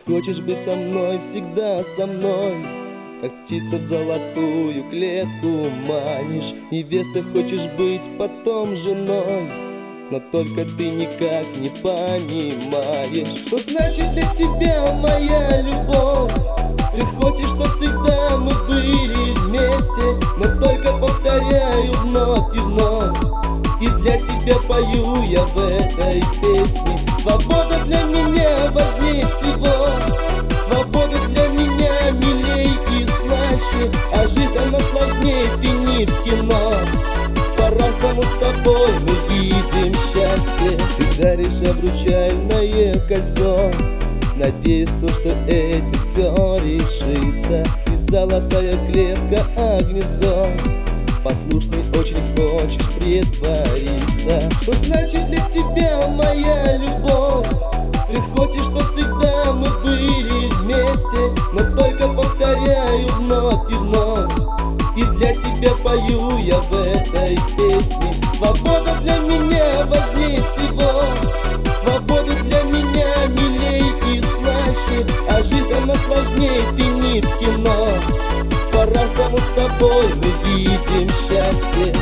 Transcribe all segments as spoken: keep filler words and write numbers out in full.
хочешь быть со мной, всегда со мной. Как птица в золотую клетку манишь, невестой хочешь быть потом женой. Но только ты никак не понимаешь, что значит для тебя моя любовь. Ты хочешь, чтоб всегда мы были вместе, но только повторяю вновь и вновь. И для тебя пою я в этой песне. Свобода для меня важнее всего. Свобода для меня милей и слаще. А жизнь она сложнее, ты не в кино. По-разному с тобой мы видим счастье. Ты даришь обручальное кольцо, надеюсь, то, что этим все решится. И золотая клетка, а гнездо послушный очень хочешь притвориться. Что значит для тебя моя любовь? Ты хочешь, чтоб всегда мы были вместе, но только повторяю вновь и вновь. И для тебя пою я в этой песне. Свобода для меня важнее всего. Свобода для меня милей и слаще. А жизнь она сложнее, ты не в кино. По-разному с тобой мы видим счастье.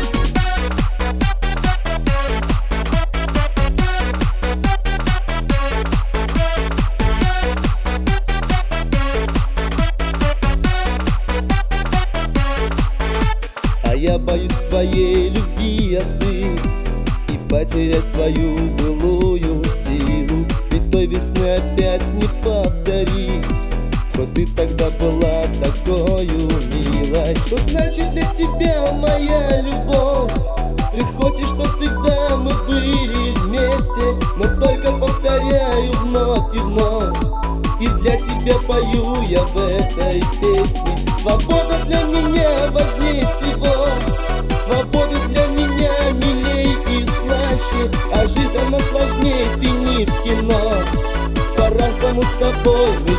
А я боюсь в твоей любви остыть и потерять свою былую силу. Ведь той весны опять не повторить, что ты тогда была такою милой. Что значит для тебя моя любовь? Ты хочешь, чтоб всегда мы были вместе, но только повторяю вновь и вновь. И для тебя пою я в этой песне. Свобода для меня важнее всего. Свобода для меня милей и слаще. А жизнь она сложнее, ты не в кино. По-разному с тобой